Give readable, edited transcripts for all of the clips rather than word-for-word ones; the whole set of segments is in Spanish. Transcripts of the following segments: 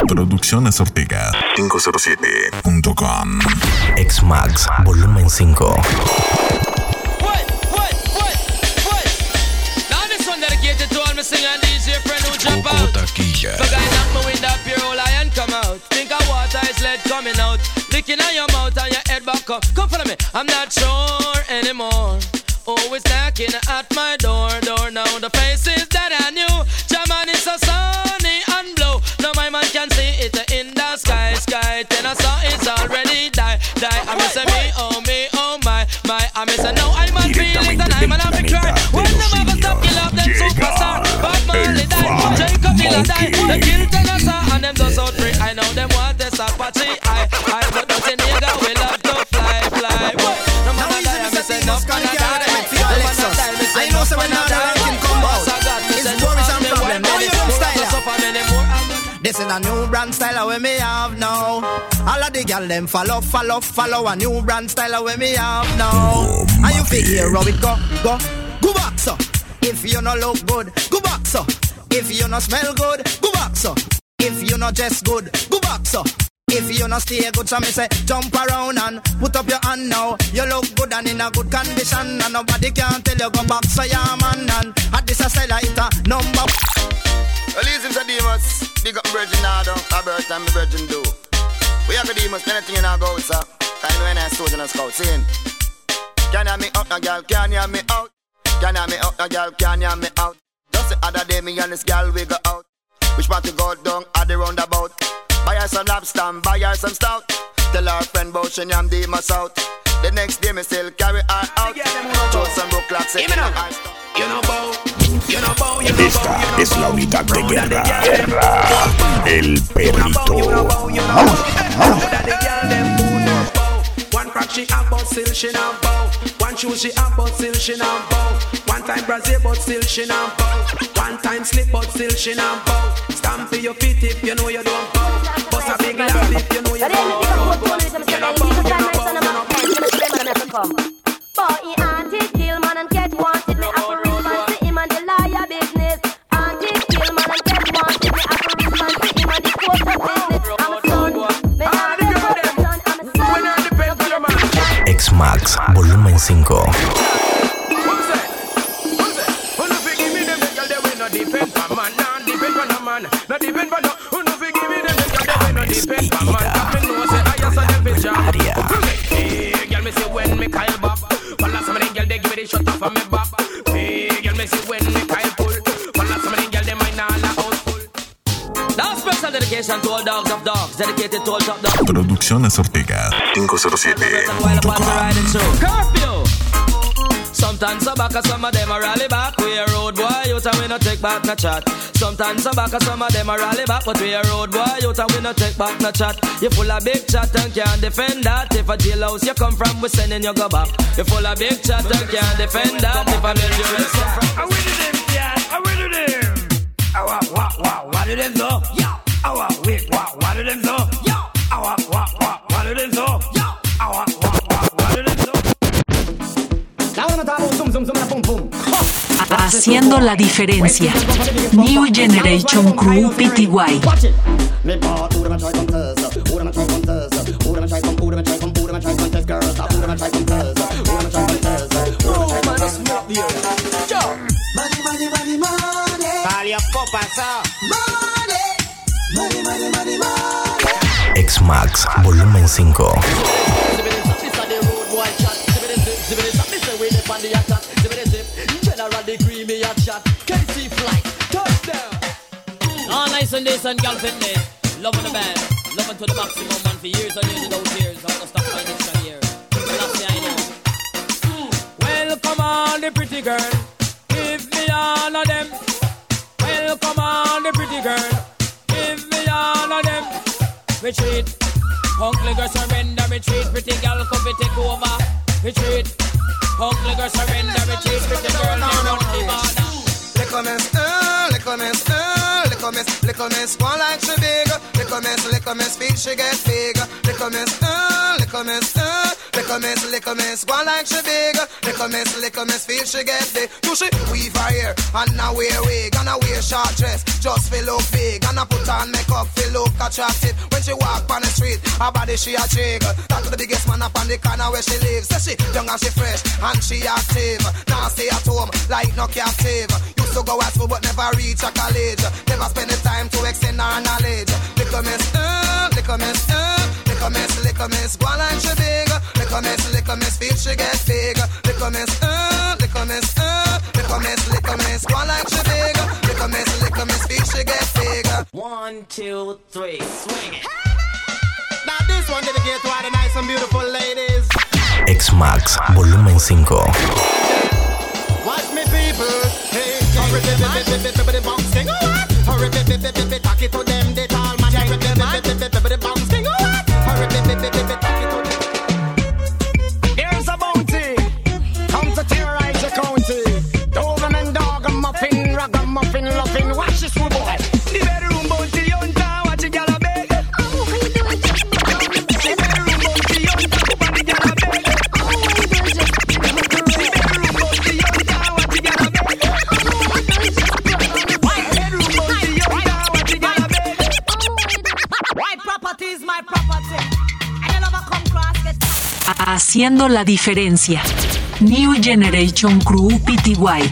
Producciones Ortega 507.com. X-Max, volumen 5. Coco Taquilla. So guy knock me with that pure lion come out. Think of water is lead coming out. Licking on your mouth and your head back up. Come follow me, I'm not sure anymore. Always knocking at my door now. The faces that I knew. German is so sunny and blue. Now my man can see it in the sky. Then I saw it's already die. I miss me, oh my. I miss no, I'm on feelings and I'm an happy cry. When them ever stop kill up them superstar. Bob Marley die, Jacob Miller die. The kill Tennessee and them just out free. I know them want this Apache. I but nothing nigga we love to fly. No matter die, I miss enough Canada. I know some of the ranking come out. It's worries and problem. Now you don't style. This is a new brand style where me have now. All of the girl them follow a new brand style where me have now. And you figure how it go back so. If you no look good, go back so. If you no smell good, go back so. If you no dress good, go back so. If you no stay good, so me say jump around and put up your hand now. You look good and in a good condition, and nobody can tell you go back so yeah man. And at this a style it a number. Well, listen to Demas, big up Virgin Nado, a birth and me Virgin do. We have a Demas, anything in our go, sir. Kind when I stood in a scout, saying, can you have me out, no girl, can you have me out? Can you have me out, no girl, can you have me out? Just the other day, me and this girl, we go out. Which part to go down at the roundabout? Buy her some lobster and buy her some stout. Tell her friend about she am Demas out. The next day, me still carry her out. Throw some broke clocks, say, Esta es la unidad de guerra. El Perrito. One crack she have but still she not bow. One shoe she have but still she not bow. One time Brazil but still she not bow. One time slip but still she not bow. Stand for your feet if you know you don't bow. Bust a big laugh if you know you don't bow. You know bow. Boy, he anti kill man and get wanted. Me have a real man to him and the liar business. Anti kill man and get wanted. Me have a real man to him and the court of business. I'm a son. Me have a son. I'm a son. X-Max, volumen 5. To all dogs of dogs, dedicated to all top dogs. Producciones Ortega 507.com. Curfew. Sometimes some back, some of them a rally back. We a road boy, you and we no take back no chat. Sometimes some back, some of them a rally back, but we a road boy, you and we no take back no chat. You full of big chat and can't defend that. If a jailhouse you come from, we sending you go back. You full of big chat and can't defend that. If a dangerous I win to them, yeah, I win to them. What do them know? Yeah. What do them know? Yeah. What do them know? Yeah. What do them know? Haciendo la diferencia. New Generation Crew Pty. X-Max, volumen 5. All nice and this and girl fitness. Loving the band, loving to the maximum, man. For years and years without years, I'm gonna stop my next year. Last year I know. Well, come on, the pretty girl, give me all of them. Well, come on, the pretty girl, give me all of them. Retreat, hungry girl surrender. Retreat, pretty girl come to take over. Retreat, hungry girl surrender. Retreat, pretty girl they run the border. Little miss, one like she big. Little miss, feel she get big. Little miss, Little miss, go like she big. Little miss, feel she get big. Do she weave her hair and now wear wig and now wear short dress just feel look big and I put on makeup feel look attractive. When she walk on the street, her body she a jiggle. Talk to the biggest man up on the corner where she lives. Say she young and she fresh and she active. Now stay at home like no captive. Used to go at school but never reach a college. Never spend the time to extend her knowledge. Little miss, little miss, little miss, little miss, go like she big. Little miss, feel she get big. Little miss, little miss, little miss, go like she big. Little miss, feel she get big. 1, 2, 3, swing it. Now this one dedicated to all the nice and beautiful ladies. X-Max, volumen 5. Watch me people, hey, hurry, baby, bounce thing, hurry, baby, talk it to them, they all man, hurry, baby, bounce thing, hurry, baby, talk it to them. Here's a bounty, come to terrorize the county. Doberman, dog, muffin, ragamuffin, loving, watch this boy. The bedroom bounty, on town, watch it, gyal a beg. The bedroom bounty, on town, watch it, gyal a beg. Haciendo la diferencia. New Generation Crew Pty.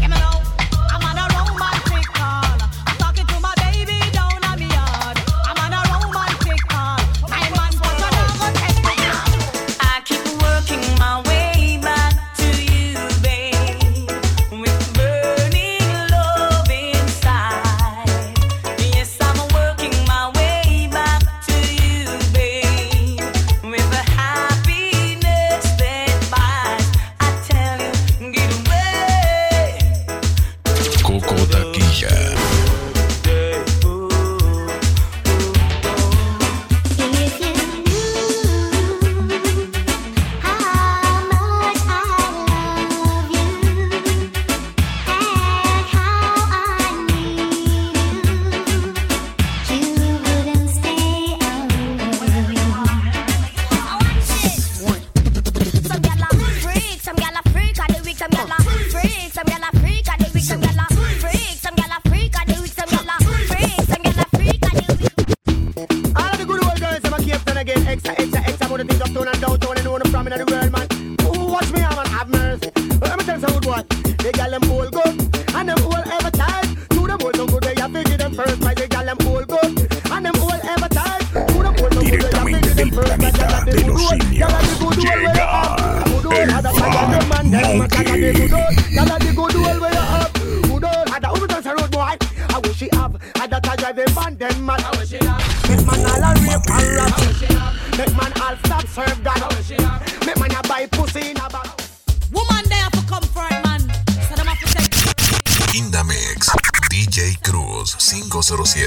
Indamix, DJ Cruz 507.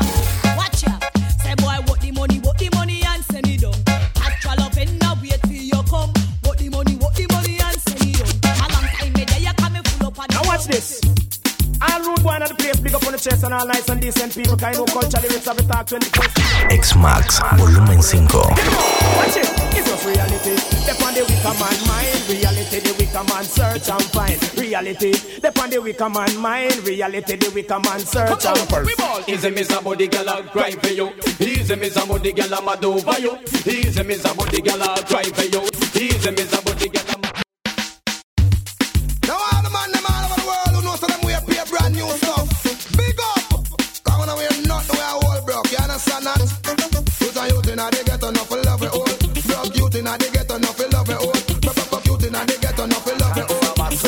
Watch out, say boy, what the money and send it down. Actual love in the wait till you come. What the money and send it down. A long time me there, you come full up on. Now watch this. All rude boy in the place, big up on the chest and all nice and decent people. Kind of culture, lyrics of the talk 21st. X-Max, volumen 5. Watch it, it's just reality. Step on the wicker man mind. Reality, the wicker man search and find. Reality, step on the wicker man mind. Reality, the wicker man search and find. Easy miss a body girl I'll cry for you. Easy miss a body girl I'm mad over you. Easy miss a body girl I'll cry for you. Easy miss a body girl I'm. Now all the man them all over the world who know so them we play brand new stuff. Big up, cause when we're not the way I hold broke, you understand that? Youth and youth inna they get enough for love it all. Broke youth inna they get enough for love it all. Broke youth inna they get enough for love it all.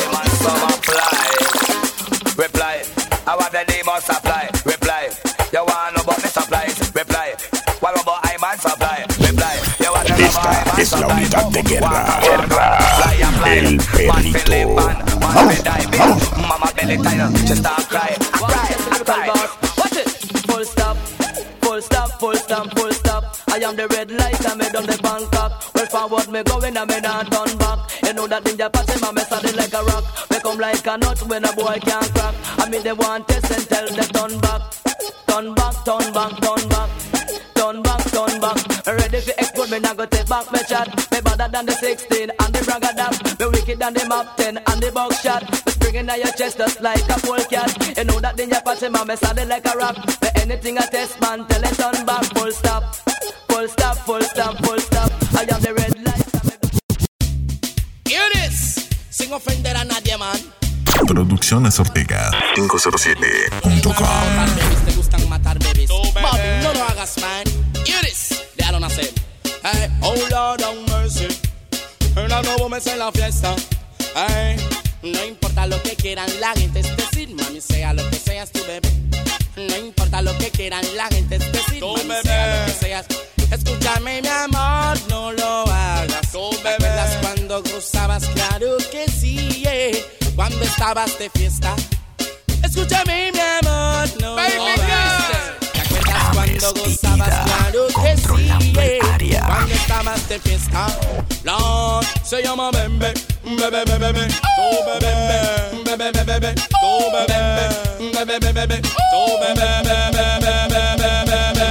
Reply, I want the name of supply. Reply, you want no about the supplies. Reply, what about I man supply. Reply, you want the Esta es la unidad de guerra. El perrito. Mama belly tired, just start cry. I cry. Watch it. Full stop. Full stop, full stop, full stop. I am the red light and me done the Bangkok. Well forward me going and me not turn back. You know that ninja passing my mess it like a rock. Me come like a nut when a boy can't crack. I mean they want test and tell them turn back. Turn back, turn back, turn back. Turn back, turn back. Ready for explode, me not go take back my chat. Me better than the 16 and the bragadam. Me wicked than the map 10 and the box shot. Me springing on your chest just like a polecat. You know that in your party man, me sounded like a rap. Me anything I test man, tell it turn back. Full stop, full stop, full stop, full stop. I have the red light. Hear this, sin ofender a nadie, man. Producciones Ortega 507.com. Te gustan matar bebés. Bobby, no lo hagas, man. Hear this, déjalo nacer. Hey, oh Lord have mercy. Una nuevo mes en la fiesta. Hey, no importa lo que quieran la gente es decir, mami, sea lo que seas tu bebé. No importa lo que quieran la gente es decir, mami, sea lo que seas. Escúchame, mi amor, no lo hagas. ¿Te acuerdas cuando gozabas? Claro que sí, yeah. Cuando estabas de fiesta. Escúchame, mi amor, no lo hagas. ¿Te acuerdas cuando gozabas? Claro que sí, yeah. Cuando estabas de fiesta. Lord, se llama Bembe, bebe, bebe, bebe, tú bebe, bebe, bebe, bebe, tú bebe, bebe, bebe, bebe, tú bebe, bebe, bebe, bebe,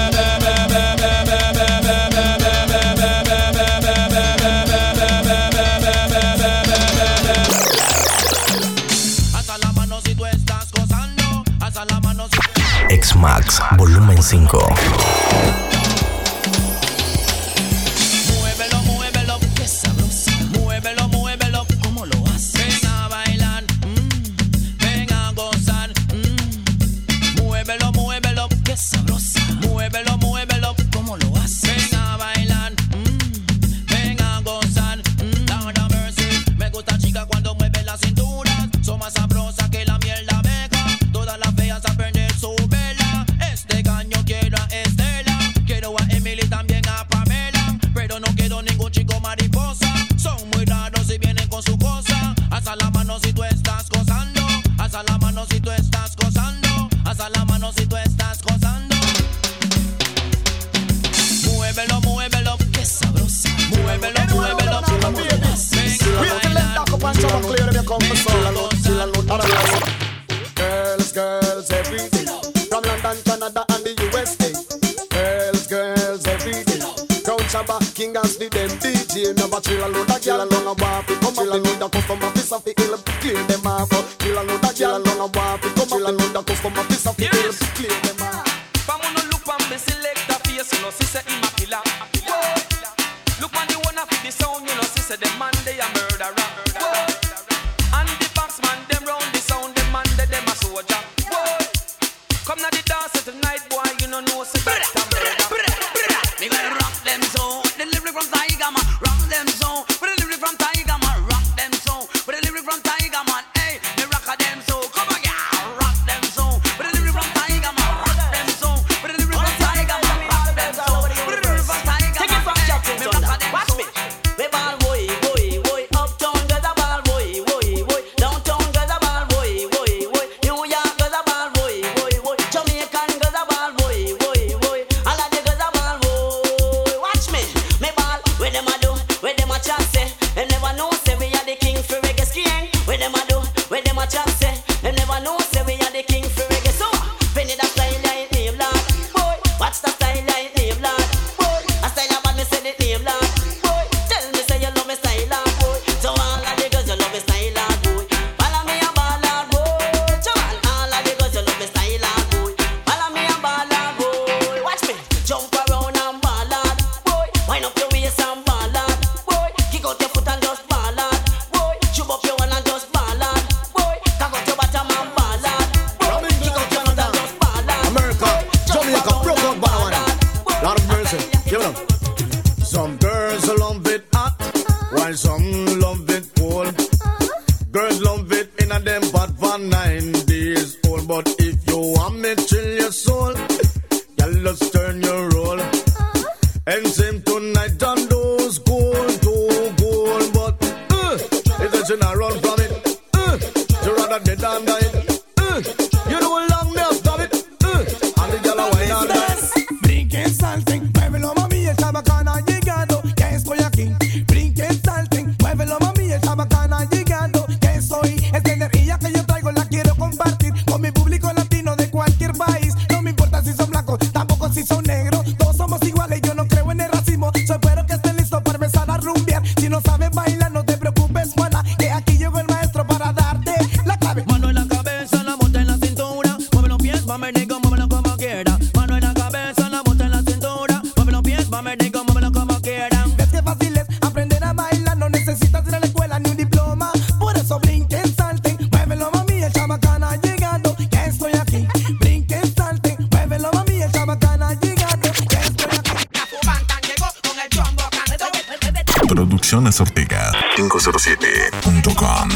X-Max, volumen 5. Muévelo, muévelo, qué sabroso. Muévelo, muévelo, ¿cómo lo haces? Ven a bailar, ven a gozar. Muévelo, muévelo, qué sabroso. Muévelo, muévelo, ¿cómo lo haces? Ven a bailar, ven a gozar. Lord have mercy, me gusta chica cuando mueve la cintura. Son más sabrosas que la miel de abeja. Todas las feas a perder su vela. Este caño quiero a Estela. Quiero a Emily, también a Pamela. Pero no quiero ningún chico mariposa. Son muy raros y vienen con su cosa. Alza la mano si tú estás gozando. Alza la mano si tú estás gozando. Alza la mano si tú estás gozando. Muévelo, muévelo, qué sabroso. Muévelo, muévelo, como lo haces. Girls, girls, every day. From London, Canada, and the USA. Girls, girls, every day. Crown Shabba, King as the them DJ. Never chill a load of gyal along a bar. Come up, they need a customer piece of the ill. Clear them off. Chill a load of gyal along a bar. Come up, they need a customer piece of the ill. Clear them off. Vamos look on me select a face, you know, si say him a killer. Look on the one of the sound, you know, si say the man they a murderer. And the box man, them round the sound, them man they them a soldier. Come na the dance tonight, boy, you know say that a murder. Me gonna rock them so, delivery from Tiger Man, rock them so, delivery from Tiger Man, rock them so, delivery from Tiger Man, hey, me rock them so, come on, yeah, rock them so, delivery from Tiger Man, rock them so, delivery from Tiger Man, rock them so, delivery from Tiger Man, hey, me rock them so. Watch me, we ball boy, boy, boy, uptown girls a ball boy, boy, boy, downtown girls a ball boy, boy, boy, New York girls a ball boy, boy, boy, Jamaican girls a ball boy, boy, boy, all of the girls a ball boy. Watch me ball, where them a do, where them a chat say, they never know say we are the king for reggae skiing. Where them a do, where them a chat say, they never know say we are the king for reggae. So, penny that style like name lad, boy, watch the style like name lad, boy, a style about me say the name lad, boy, tell me say you love me style lad, boy, so all of the girls you love me style lad, boy, follow me a ball lad, boy, so all of the girls you love me style lad, boy, follow me a ball lad, boy, watch me, jump around and ball lad, boy, wind up your waist and ball lad, boy, kick out your foot and just ball lad, boy, shoot up your one and just ball lad, boy, cock out your bottom and ball lad, boy, kick out your foot and just ball lad. America, Jamaica, broke out banana. Lord of mercy, give them. Some girls love it hot, while some love it cold. Girls love it in a them pot for 9 days old. But if you want me chill your soul, girl, let's turn your roll. And same tonight on those gold to gold. But if that you not run from it, you rather dead than die. You know long me stop it. And the girl a wine and dance. Brinquen, salten, muévelo mami, el chabacán ha llegado, que estoy aquí. Brinquen, salten, muévelo mami, el chabacán ha llegado, que soy. Esta energía que yo traigo la quiero compartir con mi público latino de cualquier país. No me importa si son blancos, tampoco si son negros, todos somos iguales, yo no creo en el racismo. Yo espero que estén listos para empezar a rumbear. no sabes bailar, no te preocupes, mana, que aquí llegó el maestro para darte la clave. Mano en la cabeza, la bota en la cintura, mueve los pies, mame nigga, muévelo como quiera. Mano en la cabeza, la bota en la cintura, mueve los pies, mame nigga, muévelo como quiera. Es que fácil es aprender a bailar, no necesitas ir a la escuela ni un diploma. Por eso brinquen, salten, muévelo mami, el chabacán ha llegado, que estoy aquí. Brinquen, salten, muévelo mami, el chabacán ha llegado, que estoy aquí. Producciones Ortega 507.com.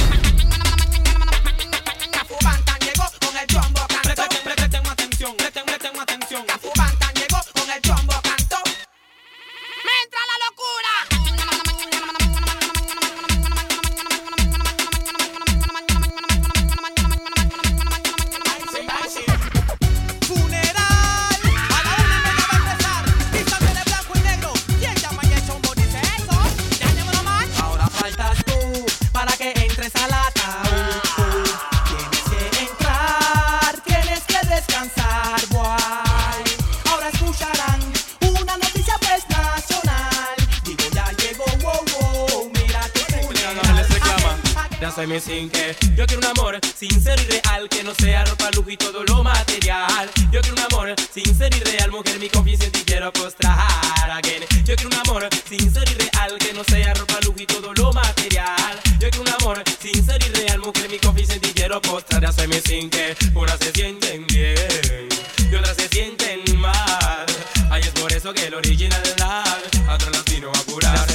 Me sinque. Yo quiero un amor sincero y real, que no sea ropa, lujo y todo lo material. Yo quiero un amor sincero y real, mujer, mi confianza en ti quiero postrar again. Yo quiero un amor sincero y real, que no sea ropa, lujo y todo lo material. Yo quiero un amor sincero y real, mujer, mi confianza en ti quiero postrar. Ya se me sinque, unas se sienten bien y otras se sienten mal. Ay, es por eso que el original es la a otros las vino a curar.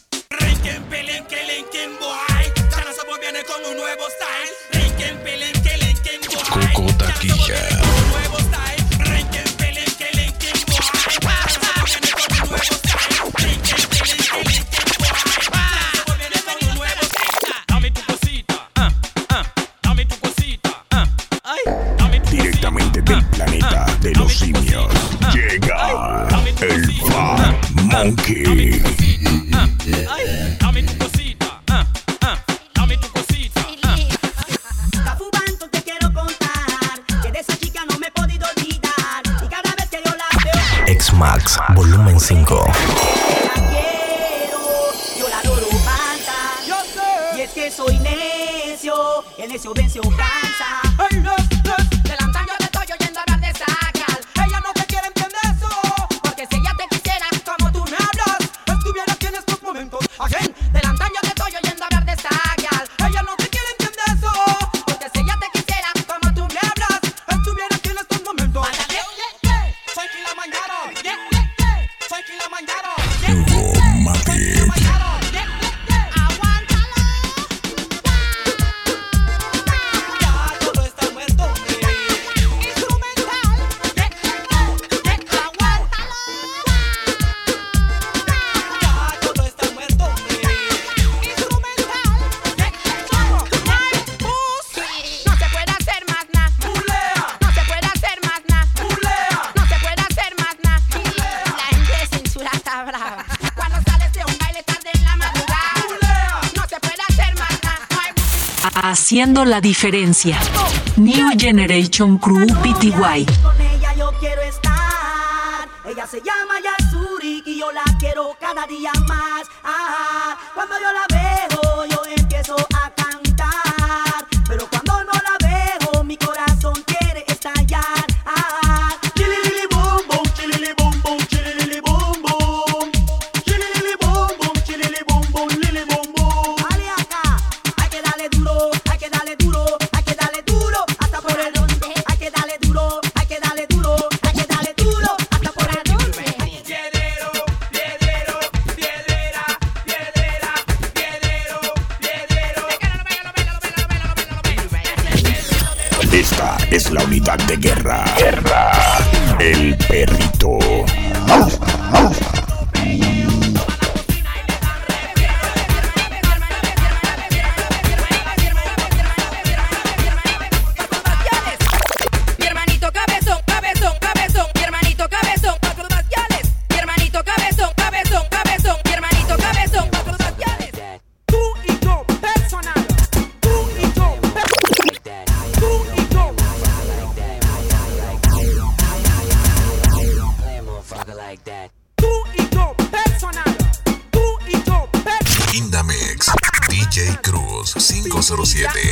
Viene con un nuevo style. Rinken, pelen, que lenken, boy. Coco Taquilla. Un nuevo style. Rinken, pelen, que lenken, boy. Viene con un nuevo style. Rinken, pelen, que lenken, boy. Viene con un nuevo style. Dame tu cosita, dame tu cosita, ay, dame tu Directamente del planeta de los simios llega el Fat Monkey. Ay, dame tu cosita, dame tu cosita. Cafu Banton, te quiero contar que de esa chica no me he podido olvidar. Y cada vez que yo la veo, X-Max, volumen 5. la quiero, yo la adoro tanta. Y es que soy necio, el necio vence o cansa. Delantal yo te estoy oyendo hablar de Sacal. Ella no te quiere entender eso, porque si ella te quisiera como tú me hablas, estuviera aquí en estos momentos. Again, delantal yo te estoy oyendo hablar de Sacal. Ella no te quiere entender eso, porque si ella te quisiera como tú me hablas, estuviera aquí en estos momentos. Soy Kilimanjaro, soy Kilimanjaro. Haciendo la diferencia. New Generation Crew Pty. Con ella yo quiero estar. Ella se llama Yasuri y yo la quiero cada día más. Ah, cuando yo la veo yo empiezo a cantar, pero cuando no la veo mi corazón quiere estallar. Ah, chilili boom boom, chilili boom boom, chilili boom boom, chilili boom boom, chilili boom boom, lili boom boom. Dale acá, hay que darle duro, hay que darle duro, hay que darle duro hasta por el donde. Hay que darle duro, hay que darle duro, hay que darle duro hasta por el donde. Piedrero, piedrero, piedrera, piedrera, piedrero, piedrero. Esta es la unidad de guerra. El perrito. Mi hermanito cabezón, cabezón, cabezón, mi hermanito cabezón, cuatro faciales. Mi hermanito cabezón, cabezón, cabezón, mi hermanito cabezón, cuatro faciales. Tú y yo, personal. Tú y yo, tú y yo. Tú y yo, personal. Tú y yo, Indamix, DJ Cruz 507.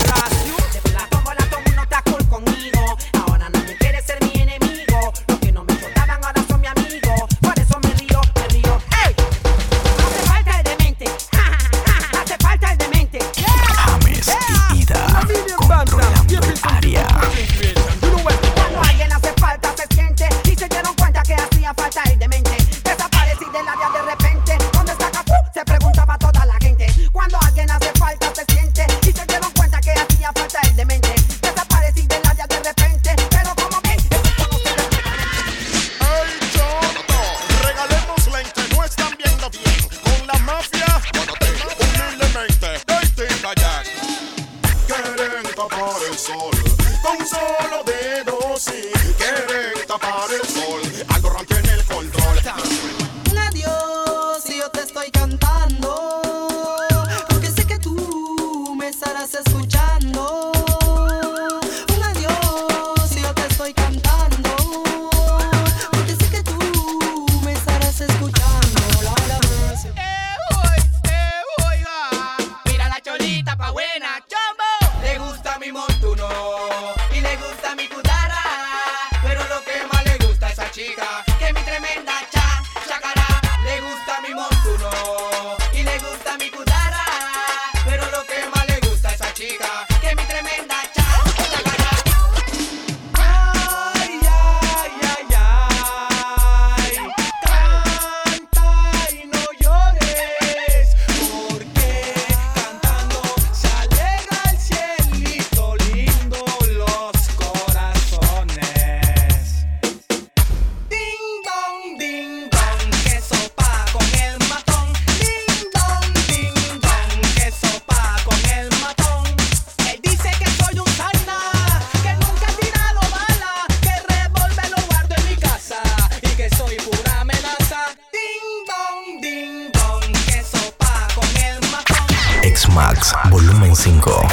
Max, volumen 5.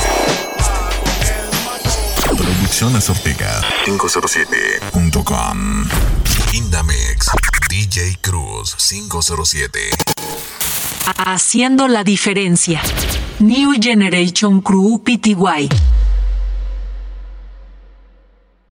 Producciones Ortega 507.com. Indamix, DJ Cruz 507. Haciendo la diferencia. New Generation Crew Pty.